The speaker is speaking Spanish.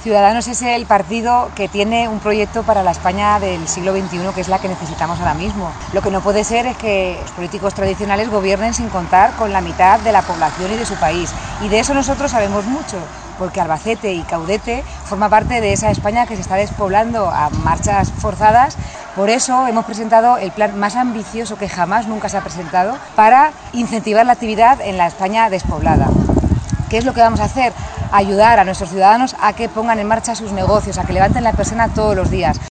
Ciudadanos es el partido que tiene un proyecto para la España del siglo XXI, que es la que necesitamos ahora mismo. Lo que no puede ser es que los políticos tradicionales gobiernen sin contar con la mitad de la población y de su país. Y de eso nosotros sabemos mucho, porque Albacete y Caudete forma parte de esa España que se está despoblando a marchas forzadas. Por eso hemos presentado el plan más ambicioso que jamás nunca se ha presentado para incentivar la actividad en la España despoblada. ¿Qué es lo que vamos a hacer? Ayudar a nuestros ciudadanos a que pongan en marcha sus negocios, a que levanten la persiana todos los días.